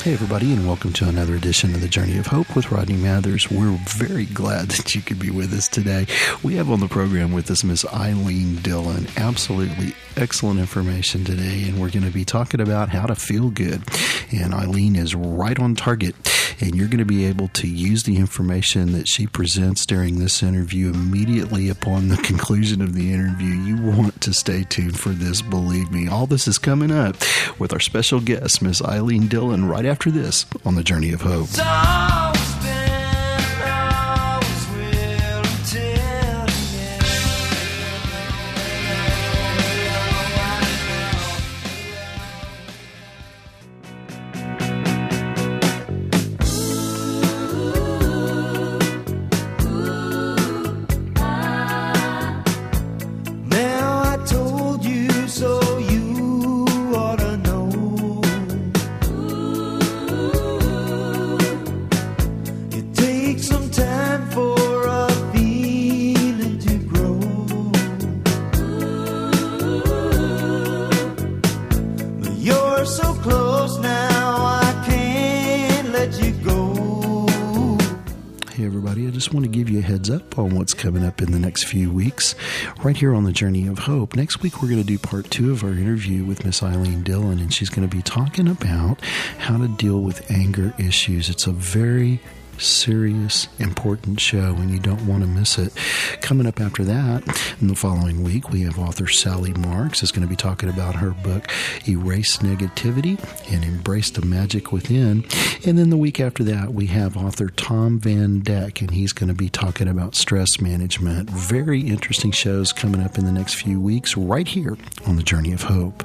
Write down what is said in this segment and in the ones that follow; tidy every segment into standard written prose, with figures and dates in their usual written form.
Hey everybody, and welcome to another edition of The Journey of Hope with Rodney Mathers. We're very glad that you could be with us today. We have on the program with us Miss Eileen Dillon. Absolutely excellent information today, and we're going to be talking about how to feel good. And Eileen is right on target, and you're going to be able to use the information that she presents during this interview immediately upon the conclusion of the interview. You want to stay tuned for this, believe me. All this is coming up with our special guest, Miss Eileen Dillon, right after this on The Journey of Hope. I want to give you a heads up on what's coming up in the next few weeks right here on The Journey of Hope. Next week, we're going to do part 2 of our interview with Miss Eileen Dillon, and she's going to be talking about how to deal with anger issues. It's a very serious, important show, and you don't want to miss it. Coming up after that, in the following week, we have author Sally Marks is going to be talking about her book, Erase Negativity and Embrace the Magic Within. And then the week after that, we have author Tom Van Dek, and he's going to be talking about stress management. Very interesting shows coming up in the next few weeks right here on The Journey of Hope.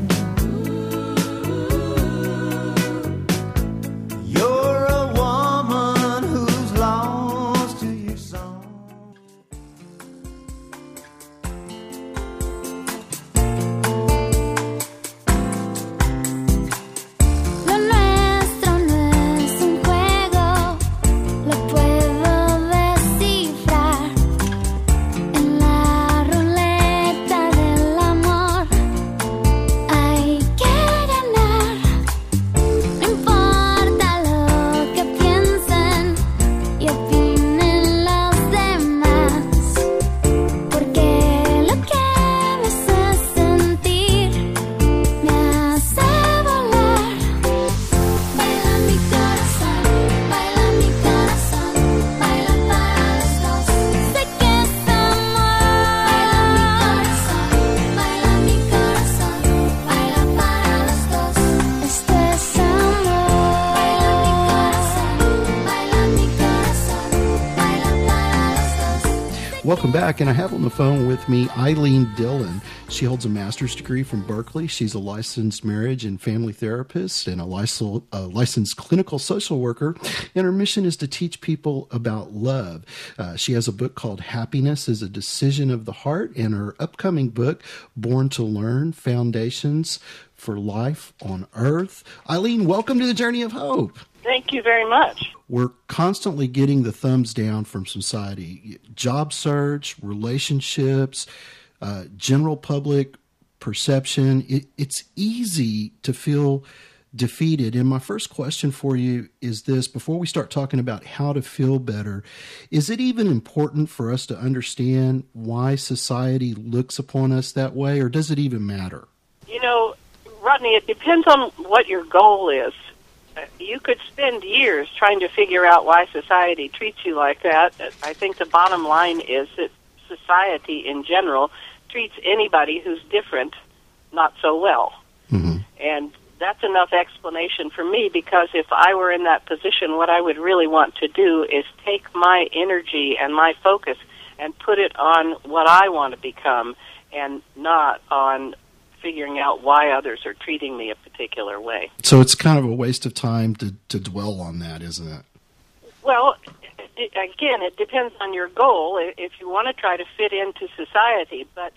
Welcome back, and I have on the phone with me Eileen Dillon. She holds a master's degree from Berkeley. She's a licensed marriage and family therapist and a licensed clinical social worker, and her mission is to teach people about love. She has a book called Happiness is a Decision of the Heart, and her upcoming book, Born to Learn, Foundations for Life on Earth. Eileen, welcome to The Journey of Hope. Thank you very much. We're constantly getting the thumbs down from society. Job search, relationships, general public perception. It's easy to feel defeated. And my first question for you is this, before we start talking about how to feel better, is it even important for us to understand why society looks upon us that way, or does it even matter? You know, Rodney, it depends on what your goal is. You could spend years trying to figure out why society treats you like that. I think the bottom line is that society in general treats anybody who's different not so well. Mm-hmm. And that's enough explanation for me, because if I were in that position, what I would really want to do is take my energy and my focus and put it on what I want to become and not on figuring out why others are treating me a particular way. So it's kind of a waste of time to dwell on that, isn't it? Well, again, it depends on your goal. If you want to try to fit into society, but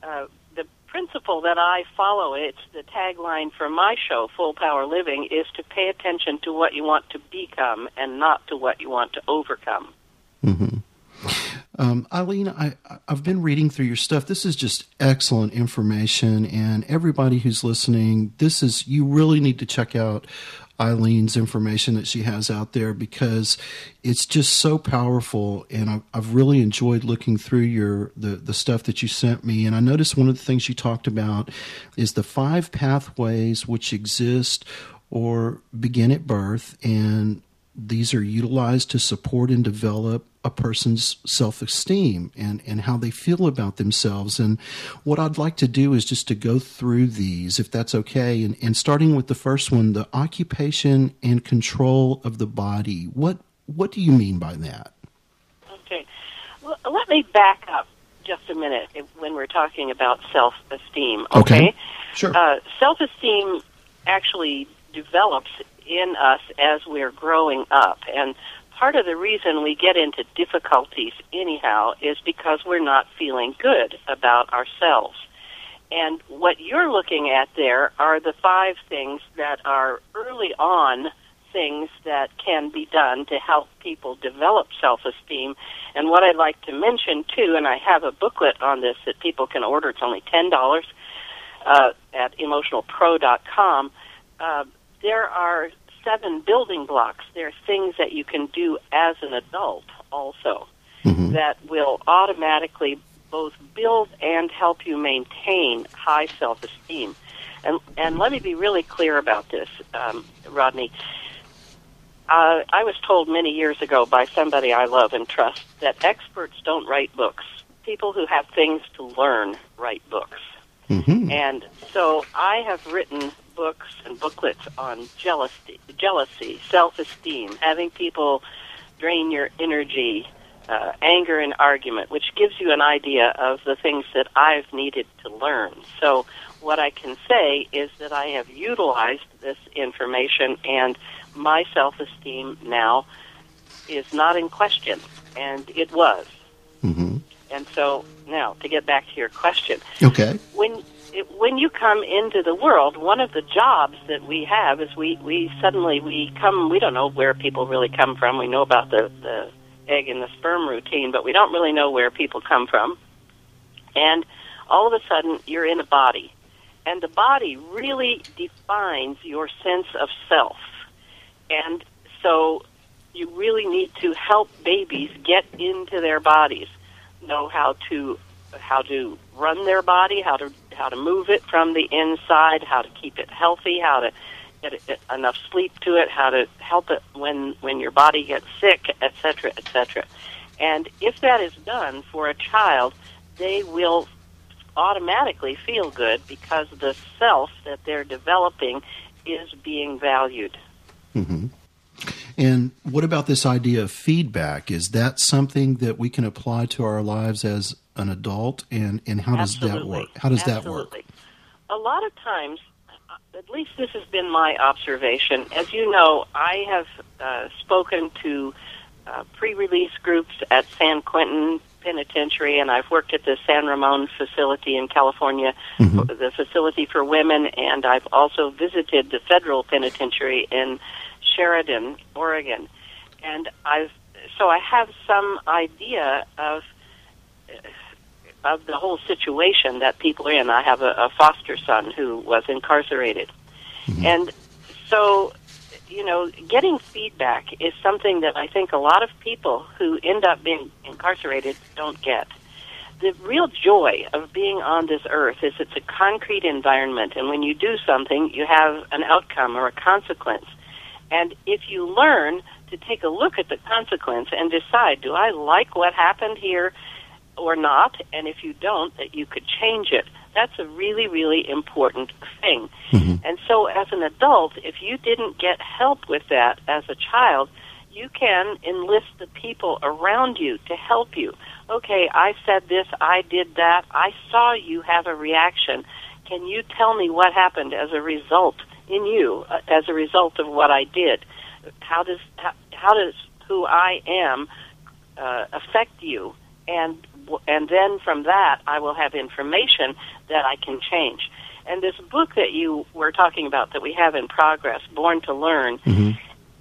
the principle that I follow, it's the tagline for my show, Full Power Living, is to pay attention to what you want to become and not to what you want to overcome. Mm-hmm. Eileen, I've been reading through your stuff. This is just excellent information, and everybody who's listening, you really need to check out Eileen's information that she has out there, because it's just so powerful, and I've really enjoyed looking through the stuff that you sent me. And I noticed one of the things you talked about is the 5 pathways which exist or begin at birth, and these are utilized to support and develop a person's self-esteem and how they feel about themselves. And what I'd like to do is just to go through these, if that's okay. And starting with the first one, the occupation and control of the body. What do you mean by that? Okay. Well, let me back up just a minute when we're talking about self-esteem. Okay? Sure. Self-esteem actually develops in us as we're growing up, and part of the reason we get into difficulties anyhow is because we're not feeling good about ourselves. And what you're looking at there are the 5 things that are early on things that can be done to help people develop self-esteem. And what I'd like to mention, too, and I have a booklet on this that people can order. It's only $10 at emotionalpro.com. There are 7 building blocks. There are things that you can do as an adult also that will automatically both build and help you maintain high self-esteem. And let me be really clear about this, Rodney. I was told many years ago by somebody I love and trust that experts don't write books. People who have things to learn write books. And so I have written books and booklets on jealousy, self-esteem, having people drain your energy, anger and argument, which gives you an idea of the things that I've needed to learn. So what I can say is that I have utilized this information, and my self-esteem now is not in question, and it was. And so now, to get back to your question. Okay. When you come into the world, one of the jobs that we have is we come, we don't know where people really come from. We know about the egg and the sperm routine, but we don't really know where people come from. And all of a sudden, you're in a body. And the body really defines your sense of self. And so you really need to help babies get into their bodies, know how to run their body, how to move it from the inside, how to keep it healthy, how to get enough sleep to it, how to help it when your body gets sick, etc., etc. And if that is done for a child, they will automatically feel good because the self that they're developing is being valued. And what about this idea of feedback? Is that something that we can apply to our lives as an adult, and how does that work? How does that work? A lot of times, at least this has been my observation. As you know, I have spoken to pre-release groups at San Quentin Penitentiary, and I've worked at the San Ramon facility in California, the facility for women, and I've also visited the federal penitentiary in Sheridan, Oregon. And I have some idea of the whole situation that people are in. I have a foster son who was incarcerated. And so, getting feedback is something that I think a lot of people who end up being incarcerated don't get. The real joy of being on this earth is it's a concrete environment, and when you do something, you have an outcome or a consequence. And if you learn to take a look at the consequence and decide, do I like what happened here or not, and if you don't, that you could change it, that's a really, really important thing. And so as an adult, if you didn't get help with that as a child, you can enlist the people around you to help you. Okay, I said this, I did that, I saw you have a reaction. Can you tell me what happened as a result in you, as a result of what I did? How does who I am affect you? And then from that, I will have information that I can change. And this book that you were talking about that we have in progress, Born to Learn,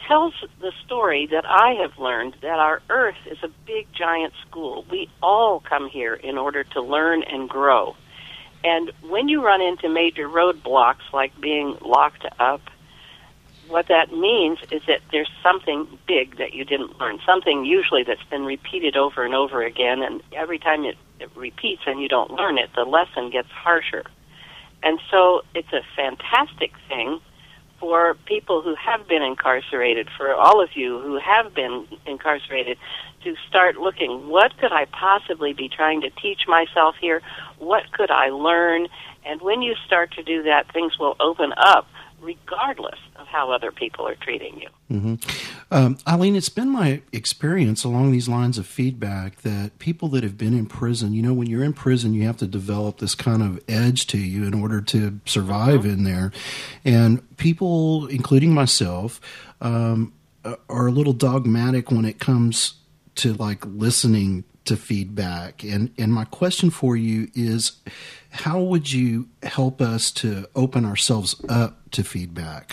tells the story that I have learned that our Earth is a big, giant school. We all come here in order to learn and grow. And when you run into major roadblocks like being locked up, what that means is that there's something big that you didn't learn, something usually that's been repeated over and over again, and every time it repeats and you don't learn it, the lesson gets harsher. And so it's a fantastic thing for people who have been incarcerated, for all of you who have been incarcerated, to start looking, what could I possibly be trying to teach myself here? What could I learn? And when you start to do that, things will open up regardless of how other people are treating you. Mm-hmm. Eileen, it's been my experience along these lines of feedback that people that have been in prison, you know, when you're in prison, you have to develop this kind of edge to you in order to survive in there. And people, including myself, are a little dogmatic when it comes to like listening to feedback. And my question for you is, how would you help us to open ourselves up to feedback?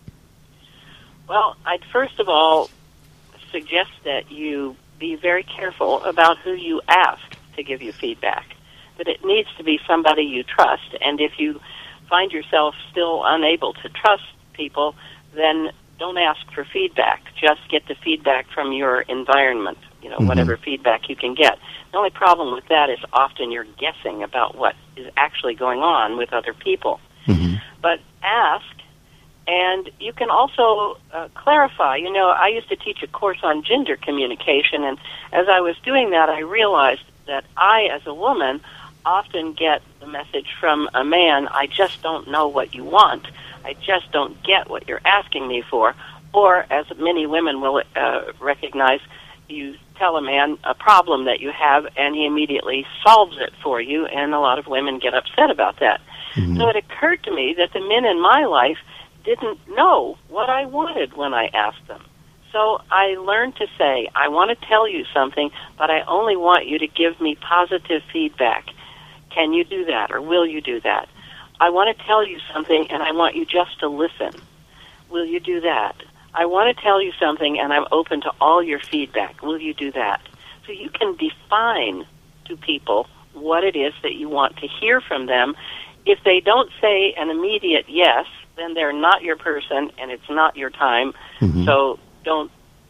Well, I'd first of all suggest that you be very careful about who you ask to give you feedback, that it needs to be somebody you trust. And if you find yourself still unable to trust people, then don't ask for feedback. Just get the feedback from your environment, you know, whatever feedback you can get. The only problem with that is often you're guessing about what is actually going on with other people. But ask, and you can also clarify. You know, I used to teach a course on gender communication, and as I was doing that, I realized that I, as a woman, often get the message from a man, I just don't know what you want. I just don't get what you're asking me for. Or, as many women will recognize, you tell a man a problem that you have, and he immediately solves it for you, and a lot of women get upset about that. So it occurred to me that the men in my life didn't know what I wanted when I asked them. So I learned to say, I want to tell you something, but I only want you to give me positive feedback. Can you do that, or will you do that? I want to tell you something, and I want you just to listen. Will you do that? I want to tell you something, and I'm open to all your feedback. Will you do that? So you can define to people what it is that you want to hear from them. If they don't say an immediate yes, then they're not your person, and it's not your time. So don't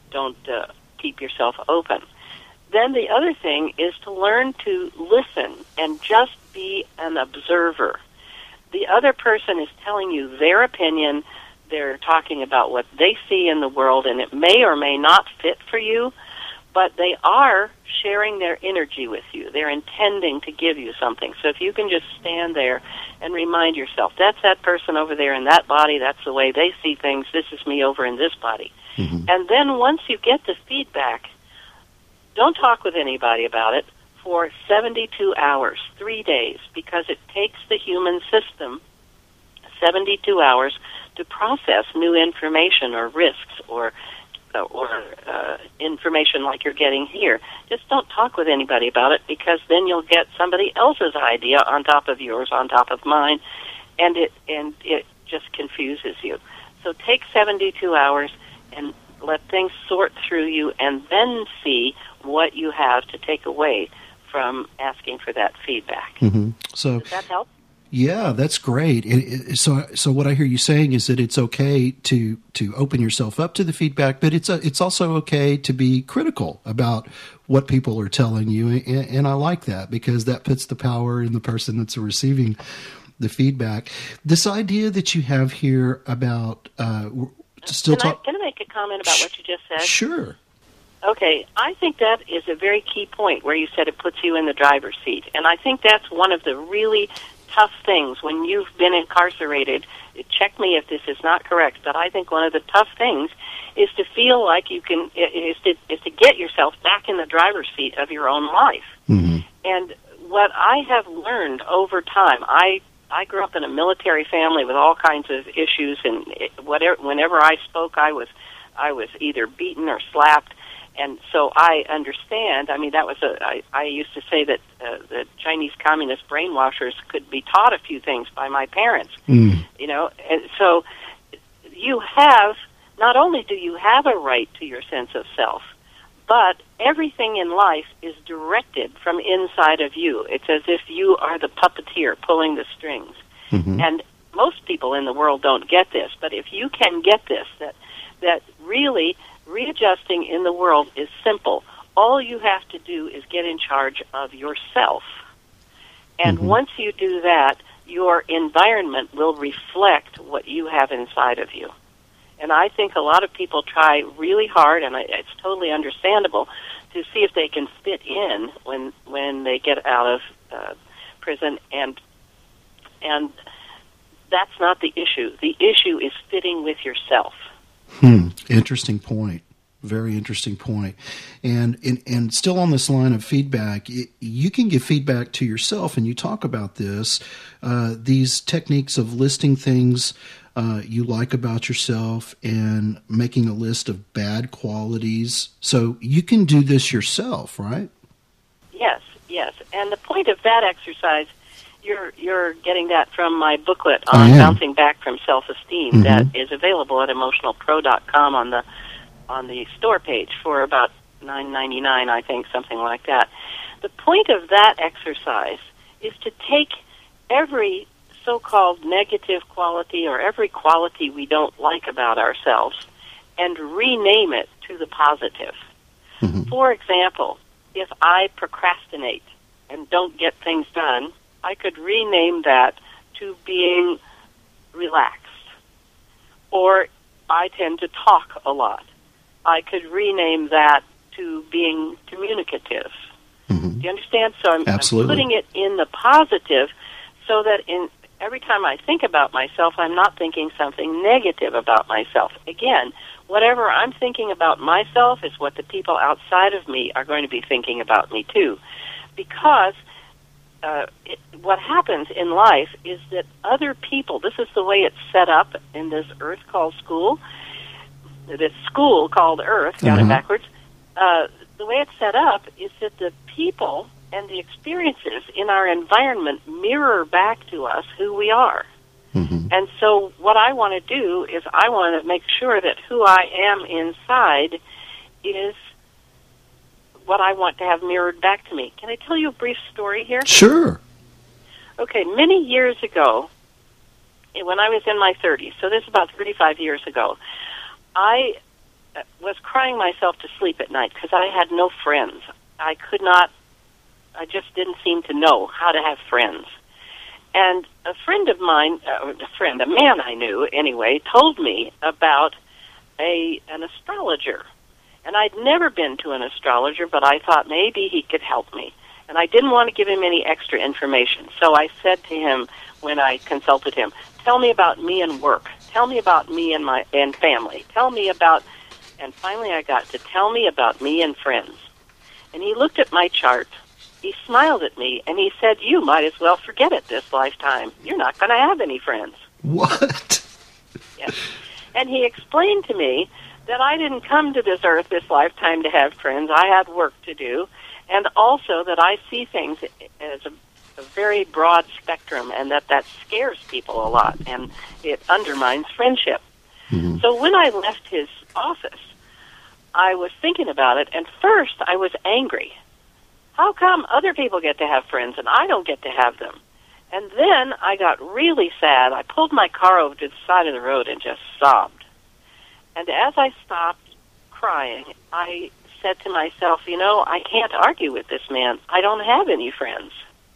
keep yourself open. Then the other thing is to learn to listen and just be an observer. The other person is telling you their opinion. They're talking about what they see in the world, and it may or may not fit for you, but they are sharing their energy with you. They're intending to give you something. So if you can just stand there and remind yourself, that's that person over there in that body, that's the way they see things, this is me over in this body. And then once you get the feedback, don't talk with anybody about it for 72 hours, 3 days, because it takes the human system 72 hours to process new information or risks or information like you're getting here. Just don't talk with anybody about it, because then you'll get somebody else's idea on top of yours, on top of mine, and it just confuses you. So take 72 hours and let things sort through you, and then see what you have to take away from asking for that feedback. So does that help? Yeah, that's great. So what I hear you saying is that it's okay to open yourself up to the feedback, but it's also okay to be critical about what people are telling you, and I like that, because that puts the power in the person that's receiving the feedback. This idea that you have here about Can I make a comment about what you just said? Sure. Okay, I think that is a very key point where you said it puts you in the driver's seat, and I think that's one of the really tough things when you've been incarcerated. Check me if this is not correct, but I think one of the tough things is to feel like you can is to get yourself back in the driver's seat of your own life. And what I have learned over time, I grew up in a military family with all kinds of issues, and whenever I spoke, I was either beaten or slapped. And so I understand. I mean, that was I used to say that the Chinese communist brainwashers could be taught a few things by my parents. You know, and so you have not only do you have a right to your sense of self, but everything in life is directed from inside of you. It's as if you are the puppeteer pulling the strings. Mm-hmm. And most people in the world don't get this, but if you can get this, that really readjusting in the world is simple. All you have to do is get in charge of yourself. And Mm-hmm. once you do that, your environment will reflect what you have inside of you. And I think a lot of people try really hard, and it's totally understandable, to see if they can fit in when they get out of prison, and that's not the issue. The issue is fitting with yourself. Interesting point. Very interesting point. And still on this line of feedback, you can give feedback to yourself, and you talk about this, these techniques of listing things you like about yourself and making a list of bad qualities. So you can do this yourself, right? Yes. And the point of that exercise, you're getting that from my booklet on bouncing back from self-esteem that is available at emotionalpro.com on the store page for about $9.99, I think, something like that. The point of that exercise is to take every so-called negative quality or every quality we don't like about ourselves and rename it to the positive. Mm-hmm. For example, if I procrastinate and don't get things done, I could rename that to being relaxed. Or I tend to talk a lot. I could rename that to being communicative. Mm-hmm. Do you understand? So I'm Absolutely. putting it in the positive so that every time I think about myself, I'm not thinking something negative about myself. Again, whatever I'm thinking about myself is what the people outside of me are going to be thinking about me too. Because what happens in life is that other people, this is the way it's set up in this earth called school, this school called Earth, got it backwards. The way it's set up is that the people and the experiences in our environment mirror back to us who we are. Mm-hmm. And so what I want to do is I want to make sure that who I am inside is what I want to have mirrored back to me. Can I tell you a brief story here? Sure. Okay, many years ago, when I was in my 30s, so this is about 35 years ago, I was crying myself to sleep at night because I had no friends. I just didn't seem to know how to have friends. And a friend of mine, a man I knew anyway, told me about an astrologer. And I'd never been to an astrologer, but I thought maybe he could help me. And I didn't want to give him any extra information. So I said to him when I consulted him, tell me about me and work. Tell me about me and family. Tell me about, and finally I got to tell me about me and friends. And he looked at my chart, he smiled at me, and he said, you might as well forget it this lifetime. You're not going to have any friends. What? Yes. And he explained to me that I didn't come to this earth this lifetime to have friends. I had work to do, and also that I see things as a very broad spectrum, and that scares people a lot, and it undermines friendship. Mm-hmm. So when I left his office, I was thinking about it, and first I was angry. How come other people get to have friends and I don't get to have them? And then I got really sad. I pulled my car over to the side of the road and just sobbed. And as I stopped crying, I said to myself, I can't argue with this man. I don't have any friends.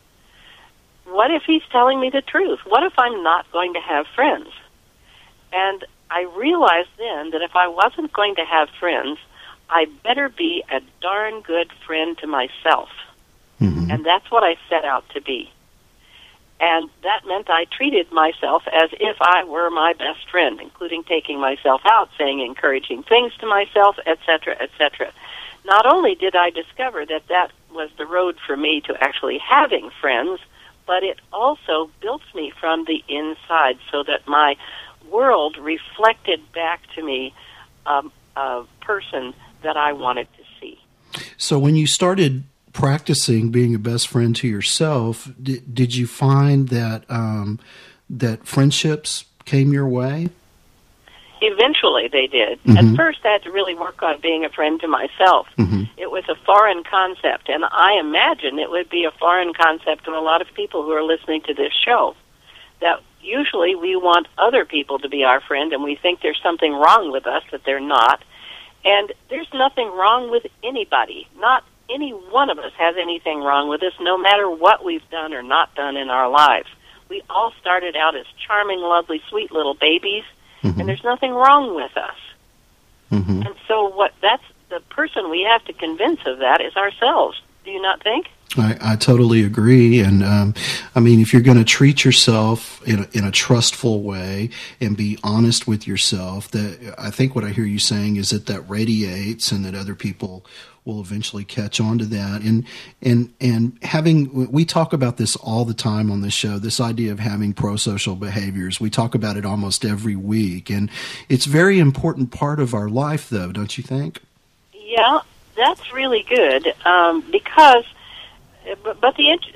What if he's telling me the truth? What if I'm not going to have friends? And I realized then that if I wasn't going to have friends, I better be a darn good friend to myself. Mm-hmm. And that's what I set out to be. And that meant I treated myself as if I were my best friend, including taking myself out, saying encouraging things to myself, etc., etc. Not only did I discover that was the road for me to actually having friends, but it also built me from the inside so that my world reflected back to me a person that I wanted to see. So when you started practicing being a best friend to yourself, did you find that that friendships came your way? Eventually they did. Mm-hmm. At first I had to really work on being a friend to myself. Mm-hmm. It was a foreign concept, and I imagine it would be a foreign concept to a lot of people who are listening to this show. That usually we want other people to be our friend, and we think there's something wrong with us that they're not. And there's nothing wrong with anybody. Not any one of us has anything wrong with us, no matter what we've done or not done in our lives. We all started out as charming, lovely, sweet little babies, mm-hmm. and there's nothing wrong with us. Mm-hmm. And so that's the person we have to convince of that is ourselves. Do you not think? I totally agree. And I mean, if you're going to treat yourself in a trustful way and be honest with yourself, that I think what I hear you saying is that radiates and that other people will eventually catch on to that. And having, we talk about this all the time on this show, this idea of having pro-social behaviors. We talk about it almost every week. And it's a very important part of our life, though, don't you think? Yeah, that's really good because... But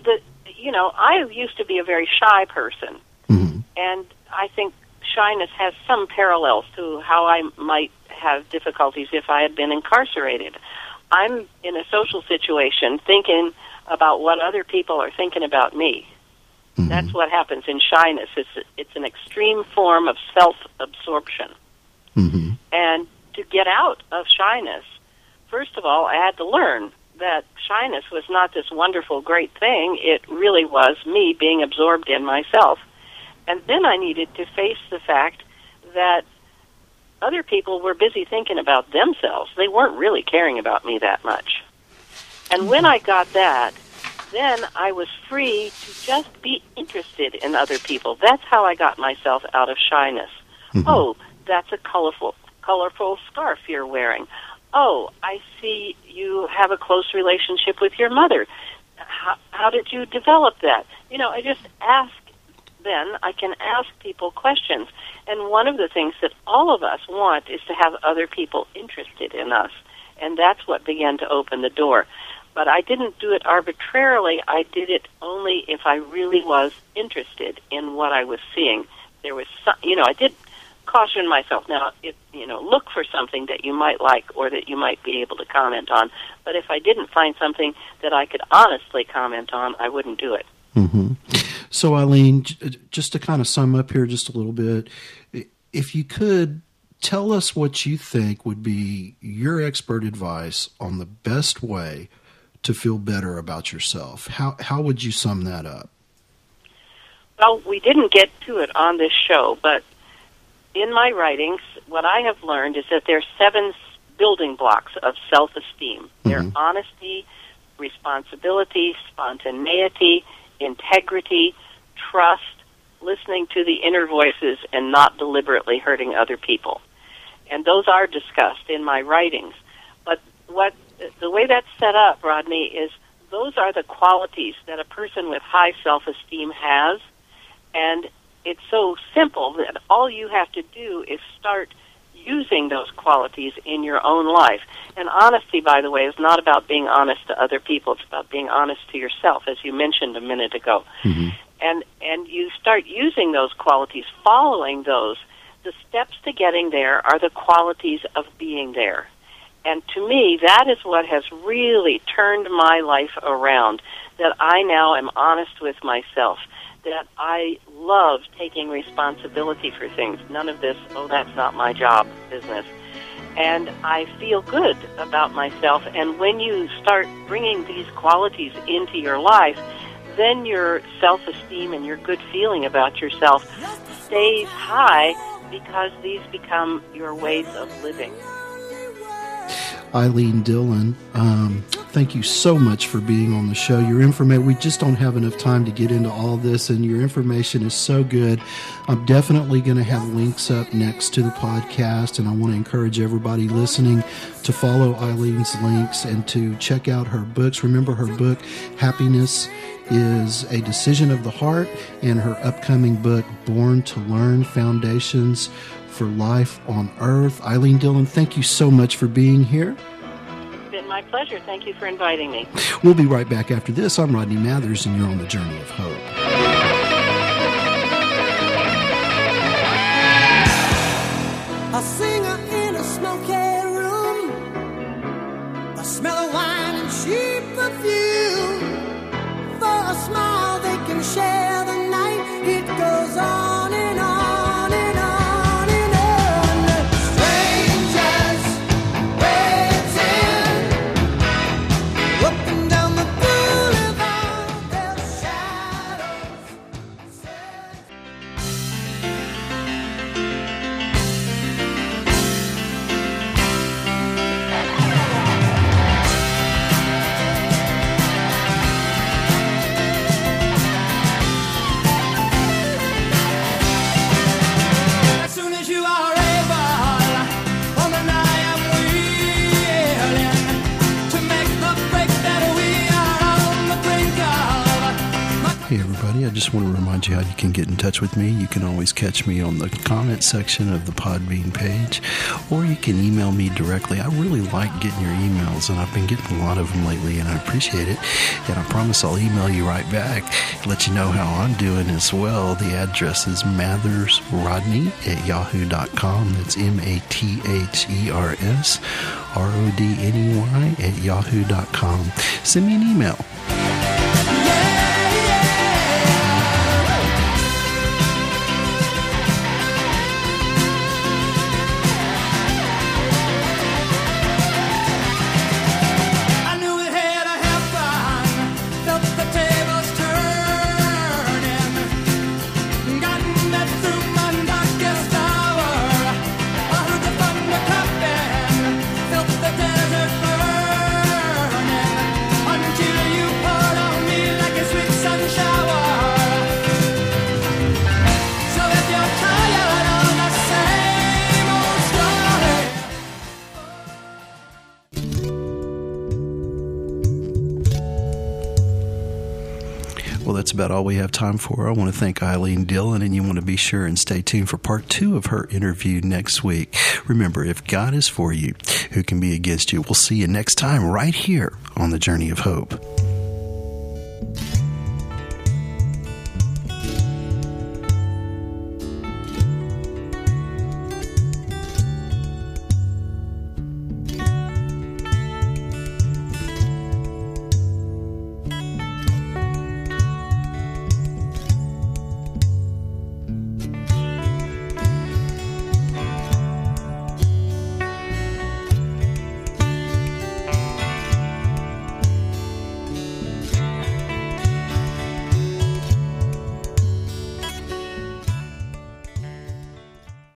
I used to be a very shy person, mm-hmm. and I think shyness has some parallels to how I might have difficulties if I had been incarcerated. I'm in a social situation thinking about what other people are thinking about me. Mm-hmm. That's what happens in shyness. It's an extreme form of self-absorption. Mm-hmm. And to get out of shyness, first of all, I had to learn that shyness was not this wonderful, great thing. It really was me being absorbed in myself. And then I needed to face the fact that other people were busy thinking about themselves. They weren't really caring about me that much. And when I got that, then I was free to just be interested in other people. That's how I got myself out of shyness. Mm-hmm. Oh, that's a colorful scarf you're wearing. Oh, I see you have a close relationship with your mother. How did you develop that? I just ask then. I can ask people questions. And one of the things that all of us want is to have other people interested in us. And that's what began to open the door. But I didn't do it arbitrarily. I did it only if I really was interested in what I was seeing. There was I did caution myself. Now, look for something that you might like or that you might be able to comment on. But if I didn't find something that I could honestly comment on, I wouldn't do it. Mm-hmm. So, Eileen, just to kind of sum up here just a little bit, if you could tell us what you think would be your expert advice on the best way to feel better about yourself, how would you sum that up? Well, we didn't get to it on this show, but in my writings, what I have learned is that there are 7 building blocks of self-esteem. Mm-hmm. They're honesty, responsibility, spontaneity, integrity, trust, listening to the inner voices, and not deliberately hurting other people. And those are discussed in my writings. But the way that's set up, Rodney, is those are the qualities that a person with high self-esteem has, and it's so simple that all you have to do is start using those qualities in your own life. And honesty, by the way, is not about being honest to other people. It's about being honest to yourself, as you mentioned a minute ago. Mm-hmm. And you start using those qualities, following those. The steps to getting there are the qualities of being there. And to me, that is what has really turned my life around, that I now am honest with myself, that I love taking responsibility for things. None of this, that's not my job business. And I feel good about myself. And when you start bringing these qualities into your life, then your self-esteem and your good feeling about yourself stays high because these become your ways of living. Eileen Dillon, thank you so much for being on the show. Your information, we just don't have enough time to get into all this, and your information is so good. I'm definitely going to have links up next to the podcast, and I want to encourage everybody listening to follow Eileen's links and to check out her books. Remember, her book, Happiness is a Decision of the Heart, and her upcoming book, Born to Learn, Foundations for Life on Earth. Eileen Dillon, thank you so much for being here. It's been my pleasure. Thank you for inviting me. We'll be right back after this. I'm Rodney Mathers, and you're on the Journey of Hope. I with you. For a smile they can share the night. It goes on and on and on and on. Strangers waiting up and down the boulevard. Their shadows as soon as you are able, woman, I am willing to make the break that we are on the brink of. Hey everybody, I just want to remind you how you can get in touch with me. You can always catch me on the comment section of the Podbean page, or you can email me directly. I really like getting your emails, and I've been getting a lot of them lately, and I appreciate it. And I promise I'll email you right back, let you know how I'm doing as well. The address is mathersrodney@yahoo.com. That's mathersrodney@yahoo.com. Send me an email. I knew it had to happen. Felt the tables turning. Gotten that through my darkest hour. I heard the thunder clapping. Felt the desert burning. Until you poured on me like a sweet sun shower. So if you're tired of the same old story. Well, that's about all we have time for. I want to thank Eileen Dillon, and you want to be sure and stay tuned for part 2 of her interview next week. Remember, if God is for you, who can be against you? We'll see you next time right here on The Journey of Hope.